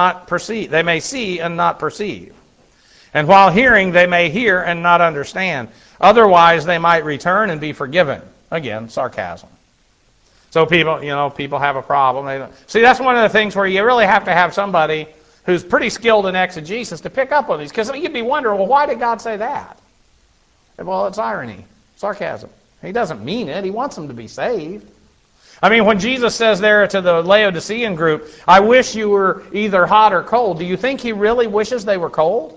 see and not perceive. And while hearing they may hear and not understand. Otherwise they might return and be forgiven. Again, sarcasm. So people have a problem. See, that's one of the things where you really have to have somebody who's pretty skilled in exegesis to pick up on these. Because you'd be wondering, well, why did God say that? Well, it's irony, sarcasm. He doesn't mean it. He wants them to be saved. I mean, when Jesus says there to the Laodicean group, I wish you were either hot or cold, do you think he really wishes they were cold?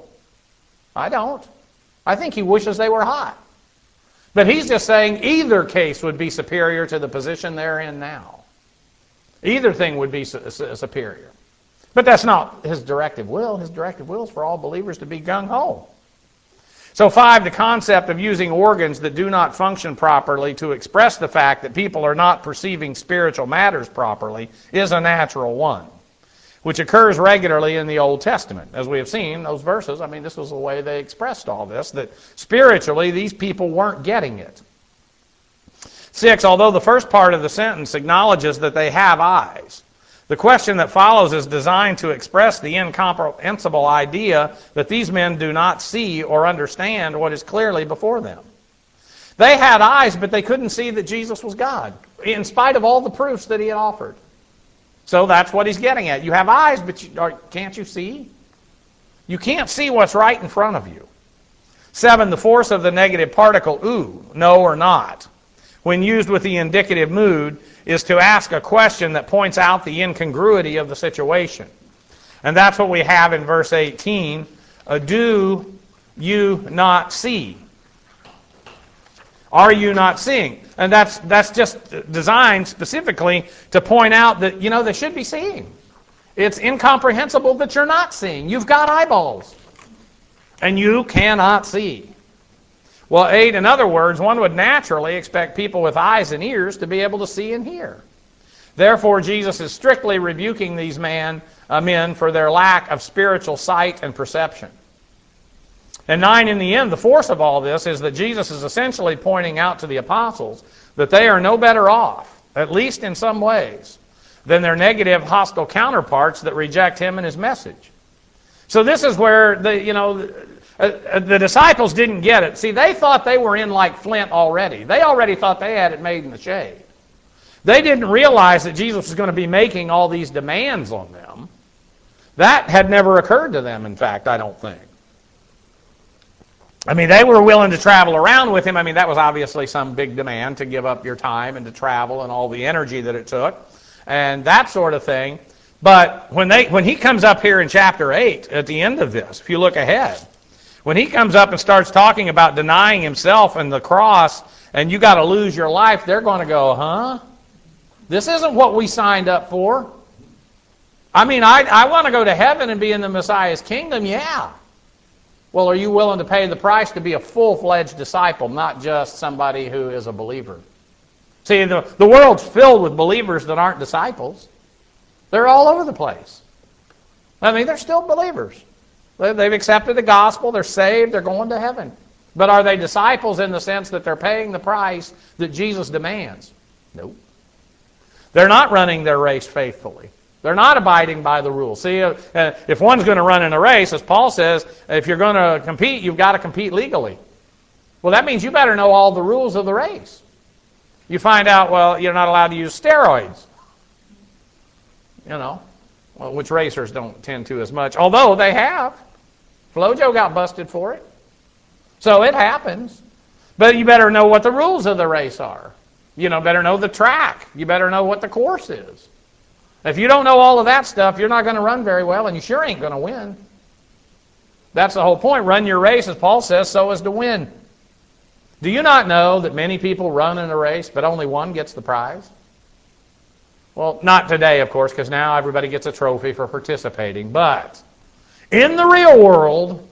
I don't. I think he wishes they were hot. But he's just saying either case would be superior to the position they're in now. Either thing would be superior. But that's not his directive will. His directive will is for all believers to be gung-ho. So 5, the concept of using organs that do not function properly to express the fact that people are not perceiving spiritual matters properly is a natural one, which occurs regularly in the Old Testament. As we have seen, those verses, this was the way they expressed all this, that spiritually these people weren't getting it. 6, although the first part of the sentence acknowledges that they have eyes, the question that follows is designed to express the incomprehensible idea that these men do not see or understand what is clearly before them. They had eyes, but they couldn't see that Jesus was God, in spite of all the proofs that he had offered. So that's what he's getting at. You have eyes, but can't you see? You can't see what's right in front of you. 7, the force of the negative particle, no or not. when used with the indicative mood, is to ask a question that points out the incongruity of the situation. And that's what we have in verse 18. Do you not see? Are you not seeing? And that's just designed specifically to point out that, they should be seeing. It's incomprehensible that you're not seeing. You've got eyeballs, and you cannot see. Well, 8, in other words, one would naturally expect people with eyes and ears to be able to see and hear. Therefore, Jesus is strictly rebuking these men for their lack of spiritual sight and perception. And 9, in the end, the force of all this is that Jesus is essentially pointing out to the apostles that they are no better off, at least in some ways, than their negative, hostile counterparts that reject him and his message. So this is where the disciples didn't get it. See, they thought they were in like flint already. They already thought they had it made in the shade. They didn't realize that Jesus was going to be making all these demands on them. That had never occurred to them, in fact, I don't think. They were willing to travel around with him. That was obviously some big demand, to give up your time and to travel and all the energy that it took and that sort of thing. But when he comes up here in chapter 8, at the end of this, if you look ahead, when he comes up and starts talking about denying himself and the cross, and you got to lose your life, they're going to go, huh? This isn't what we signed up for. I want to go to heaven and be in the Messiah's kingdom, yeah. Well, are you willing to pay the price to be a full-fledged disciple, not just somebody who is a believer? See, the world's filled with believers that aren't disciples. They're all over the place. They're still believers. They've accepted the gospel, they're saved, they're going to heaven. But are they disciples in the sense that they're paying the price that Jesus demands? Nope. They're not running their race faithfully. They're not abiding by the rules. See, if one's going to run in a race, as Paul says, if you're going to compete, you've got to compete legally. Well, that means you better know all the rules of the race. You find out, well, you're not allowed to use steroids. Which racers don't tend to as much, although they have. Flojo got busted for it. So it happens. But you better know what the rules of the race are. Better know the track. You better know what the course is. If you don't know all of that stuff, you're not going to run very well, and you sure ain't going to win. That's the whole point. Run your race, as Paul says, so as to win. Do you not know that many people run in a race, but only one gets the prize? Well, not today, of course, because now everybody gets a trophy for participating. But in the real world,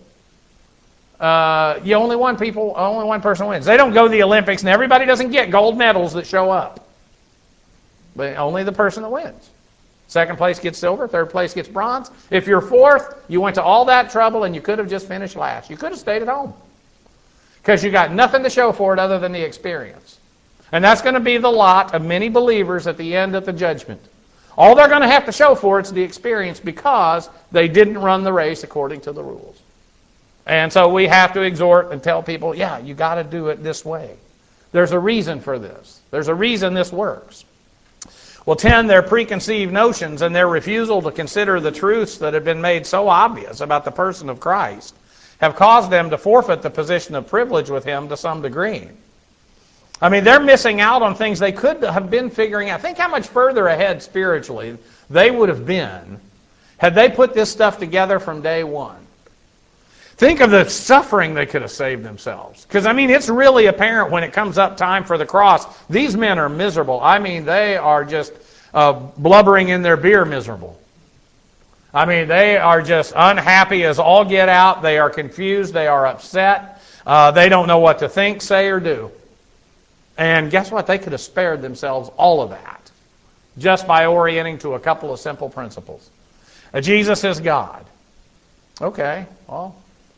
only one person wins. They don't go to the Olympics, and everybody doesn't get gold medals that show up. But only the person that wins. Second place gets silver, third place gets bronze. If you're fourth, you went to all that trouble and you could have just finished last. You could have stayed at home. Because you got nothing to show for it other than the experience. And that's going to be the lot of many believers at the end of the judgment. All they're going to have to show for it's the experience because they didn't run the race according to the rules. And so we have to exhort and tell people, yeah, you got to do it this way. There's a reason for this. There's a reason this works. Well, 10, their preconceived notions and their refusal to consider the truths that have been made so obvious about the person of Christ have caused them to forfeit the position of privilege with him to some degree. They're missing out on things they could have been figuring out. Think how much further ahead spiritually they would have been had they put this stuff together from day one. Think of the suffering they could have saved themselves. Because, it's really apparent when it comes up time for the cross. These men are miserable. They are just blubbering in their beer miserable. They are just unhappy as all get out. They are confused. They are upset. They don't know what to think, say, or do. And guess what? They could have spared themselves all of that just by orienting to a couple of simple principles. Jesus is God. Okay, well,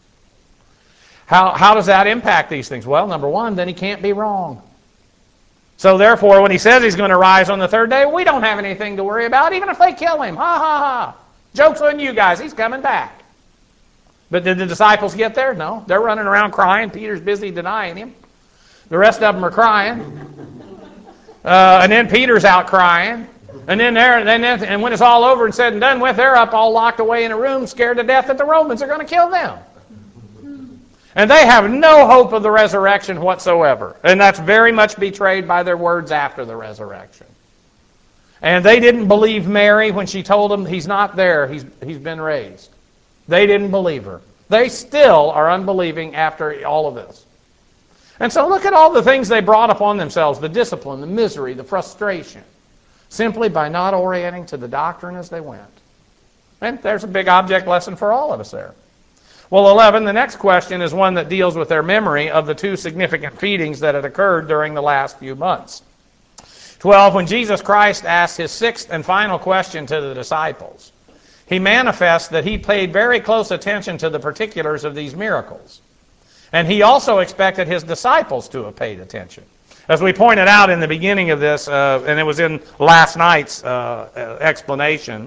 how does that impact these things? Well, number one, then he can't be wrong. So therefore, when he says he's going to rise on the third day, we don't have anything to worry about, even if they kill him. Ha, ha, ha. Joke's on you guys. He's coming back. But did the disciples get there? No. They're running around crying. Peter's busy denying him. The rest of them are crying. And then Peter's out crying. And then when it's all over and said and done with, they're up all locked away in a room, scared to death that the Romans are going to kill them. And they have no hope of the resurrection whatsoever. And that's very much betrayed by their words after the resurrection. And they didn't believe Mary when she told them he's not there, he's been raised. They didn't believe her. They still are unbelieving after all of this. And so look at all the things they brought upon themselves, the discipline, the misery, the frustration, simply by not orienting to the doctrine as they went. And there's a big object lesson for all of us there. Well, 11, the next question is one that deals with their memory of the two significant feedings that had occurred during the last few months. 12, when Jesus Christ asked his sixth and final question to the disciples, he manifests that he paid very close attention to the particulars of these miracles. And he also expected his disciples to have paid attention. As we pointed out in the beginning of this, and it was in last night's explanation,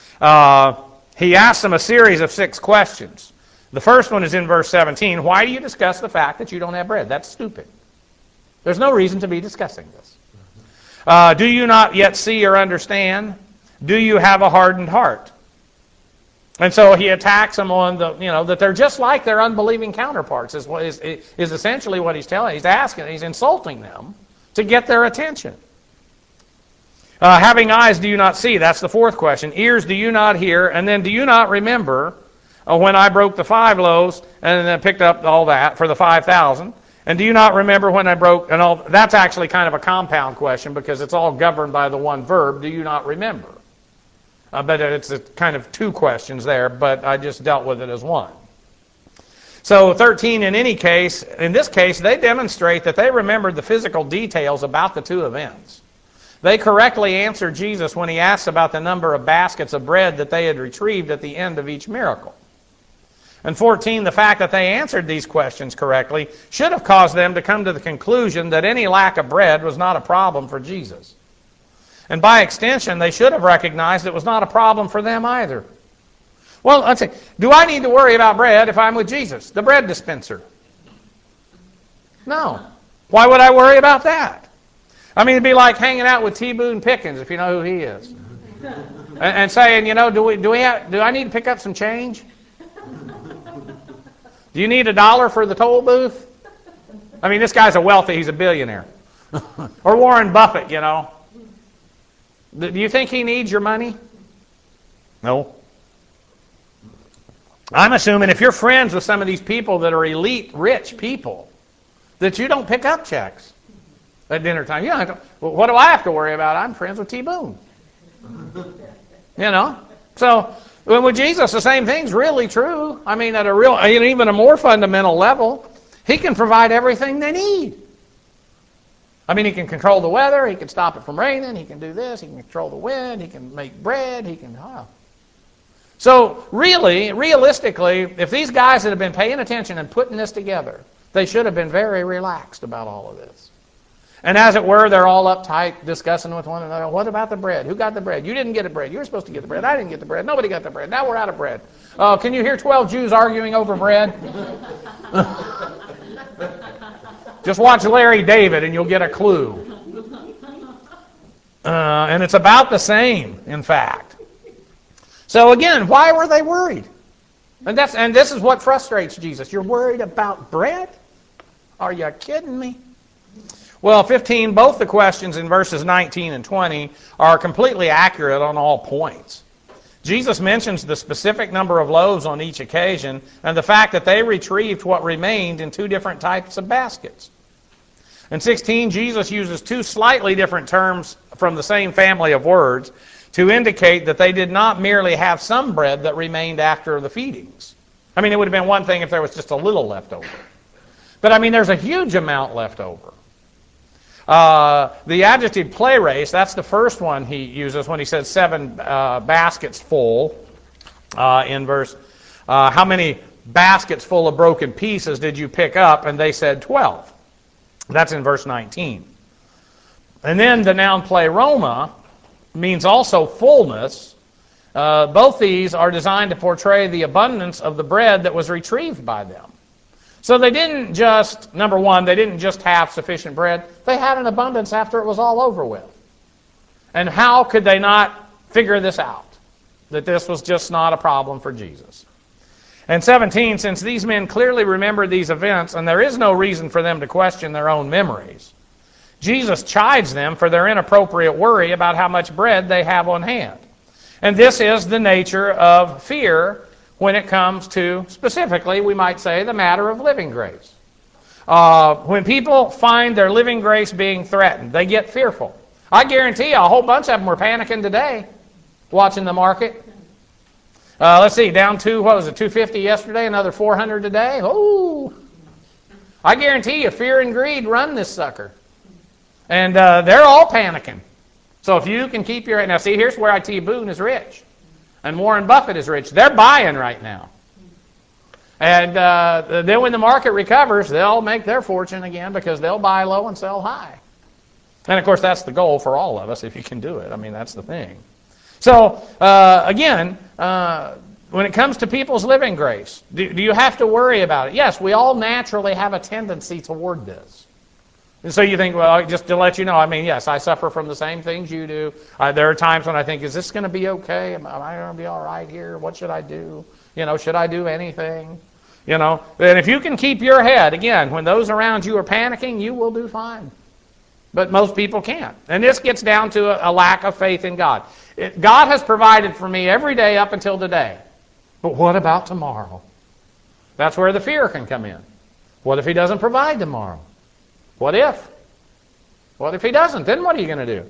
he asked them a series of 6 questions. The first one is in verse 17. Why do you discuss the fact that you don't have bread? That's stupid. There's no reason to be discussing this. Do you not yet see or understand? Do you have a hardened heart? And so he attacks them on that they're just like their unbelieving counterparts is essentially what he's telling. He's insulting them to get their attention. Having eyes, do you not see? That's the fourth question. Ears, do you not hear? And then do you not remember when I broke the 5 loaves and then picked up all that for the 5,000? And do you not remember when I broke and all? That's actually kind of a compound question because it's all governed by the one verb. Do you not remember? But it's a kind of 2 questions there, but I just dealt with it as one. So 13, in this case, they demonstrate that they remembered the physical details about the 2 events. They correctly answered Jesus when he asked about the number of baskets of bread that they had retrieved at the end of each miracle. And 14, the fact that they answered these questions correctly should have caused them to come to the conclusion that any lack of bread was not a problem for Jesus. And by extension, they should have recognized it was not a problem for them either. Well, let's see. Do I need to worry about bread if I'm with Jesus, the bread dispenser? No. Why would I worry about that? I mean, it'd be like hanging out with T. Boone Pickens, if you know who he is, and saying, do I need to pick up some change? Do you need $1 for the toll booth? I mean, this guy's he's a billionaire. Or Warren Buffett, Do you think he needs your money? No. I'm assuming if you're friends with some of these people that are elite, rich people, that you don't pick up checks at dinner time. What do I have to worry about? I'm friends with T. Boone. So with Jesus, the same thing's really true. I mean, at even a more fundamental level, he can provide everything they need. I mean, he can control the weather, he can stop it from raining, he can do this, he can control the wind, he can make bread, he can... So realistically, if these guys had been paying attention and putting this together, they should have been very relaxed about all of this. And as it were, they're all uptight, discussing with one another, what about the bread? Who got the bread? You didn't get the bread. You were supposed to get the bread. I didn't get the bread. Nobody got the bread. Now we're out of bread. Can you hear 12 Jews arguing over bread? Just watch Larry David and you'll get a clue. And it's about the same, in fact. So again, why were they worried? And this is what frustrates Jesus. You're worried about bread? Are you kidding me? Well, 15, both the questions in verses 19 and 20 are completely accurate on all points. Jesus mentions the specific number of loaves on each occasion and the fact that they retrieved what remained in 2 different types of baskets. In 16, Jesus uses 2 slightly different terms from the same family of words to indicate that they did not merely have some bread that remained after the feedings. I mean, it would have been one thing if there was just a little left over. But I mean, there's a huge amount left over. The adjective plerase, that's the first one he uses when he says 7 baskets full in verse. How many baskets full of broken pieces did you pick up? And they said 12. That's in verse 19. And then the noun pleroma means also fullness. Both these are designed to portray the abundance of the bread that was retrieved by them. So they didn't just, number one, they didn't just have sufficient bread. They had an abundance after it was all over with. And how could they not figure this out? That this was just not a problem for Jesus. And 17, since these men clearly remembered these events, and there is no reason for them to question their own memories, Jesus chides them for their inappropriate worry about how much bread they have on hand. And this is the nature of fear when it comes to, specifically, we might say, the matter of living grace. When people find their living grace being threatened, they get fearful. I guarantee you a whole bunch of them were panicking today, watching the market. Let's see, down to, 250 yesterday, another 400 today? Oh, I guarantee you fear and greed run this sucker. And they're all panicking. So if you can keep your... Now see, here's where I.T. Boone is rich. And Warren Buffett is rich. They're buying right now. And then when the market recovers, they'll make their fortune again because they'll buy low and sell high. And of course, that's the goal for all of us if you can do it. I mean, that's the thing. So, again, when it comes to people's living grace, do you have to worry about it? Yes, we all naturally have a tendency toward this. And so you think, well, just to let you know, I mean, yes, I suffer from the same things you do. There are times when I think, is this going to be okay? Am I going to be all right here? What should I do? Should I do anything? And if you can keep your head, again, when those around you are panicking, you will do fine. But most people can't. And this gets down to a lack of faith in God. God has provided for me every day up until today. But what about tomorrow? That's where the fear can come in. What if He doesn't provide tomorrow? What if? What if He doesn't? Then what are you going to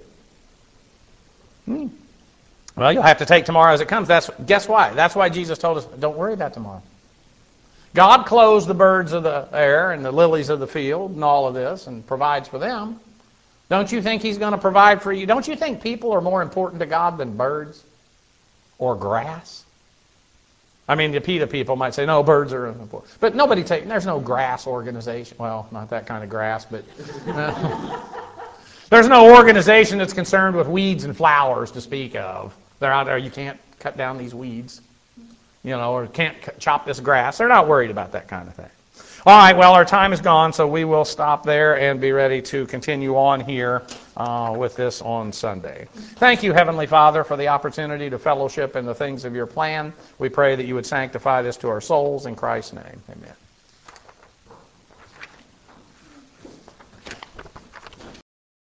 do? Well, you'll have to take tomorrow as it comes. Guess why? That's why Jesus told us, don't worry about tomorrow. God clothes the birds of the air and the lilies of the field and all of this and provides for them. Don't you think He's going to provide for you? Don't you think people are more important to God than birds or grass? I mean, the PETA people might say, no, birds are important. But there's no grass organization. Well, not that kind of grass, but there's no organization that's concerned with weeds and flowers to speak of. They're out there, you can't cut down these weeds, or can't chop this grass. They're not worried about that kind of thing. All right, well, our time is gone, so we will stop there and be ready to continue on here with this on Sunday. Thank you, Heavenly Father, for the opportunity to fellowship in the things of your plan. We pray that you would sanctify this to our souls. In Christ's name, amen.